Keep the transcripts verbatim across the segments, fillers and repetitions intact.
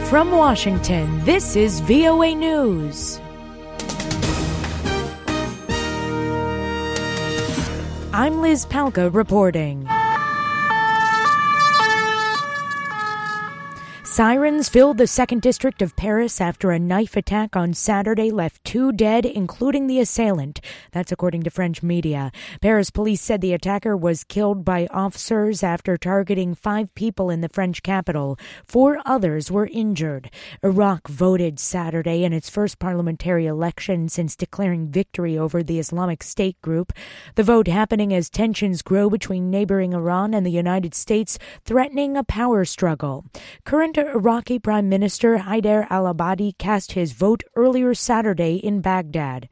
From Washington, this is V O A News. I'm Liz Palka reporting. Sirens filled the second District of Paris after a knife attack on Saturday left two dead, including the assailant. That's according to French media. Paris police said the attacker was killed by officers after targeting five people in the French capital. Four others were injured. Iraq voted Saturday in its first parliamentary election since declaring victory over the Islamic State group. The vote happening as tensions grow between neighboring Iran and the United States, threatening a power struggle. Current Iraqi Prime Minister Haider al-Abadi cast his vote earlier Saturday in Baghdad.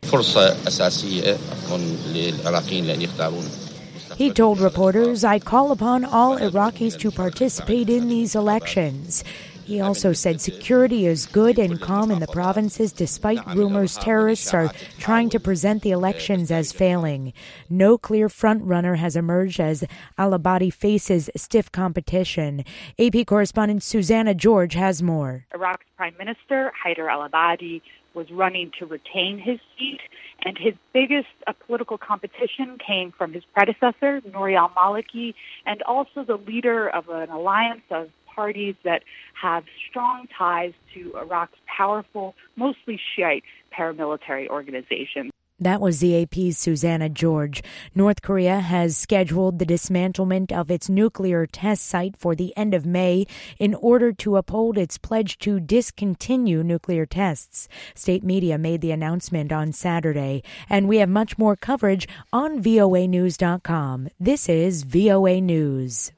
He told reporters, "I call upon all Iraqis to participate in these elections." He also said security is good and calm in the provinces despite rumors terrorists are trying to present the elections as failing. No clear frontrunner has emerged as al-Abadi faces stiff competition. A P correspondent Susanna George has more. Iraq's Prime Minister Haider al-Abadi was running to retain his seat, and his biggest uh, political competition came from his predecessor, Nouri al-Maliki, and also the leader of an alliance of parties that have strong ties to Iraq's powerful, mostly Shiite paramilitary organizations. That was the A P's Susanna George. North Korea has scheduled the dismantlement of its nuclear test site for the end of May in order to uphold its pledge to discontinue nuclear tests. State media made the announcement on Saturday, and we have much more coverage on V O A news dot com. This is V O A News.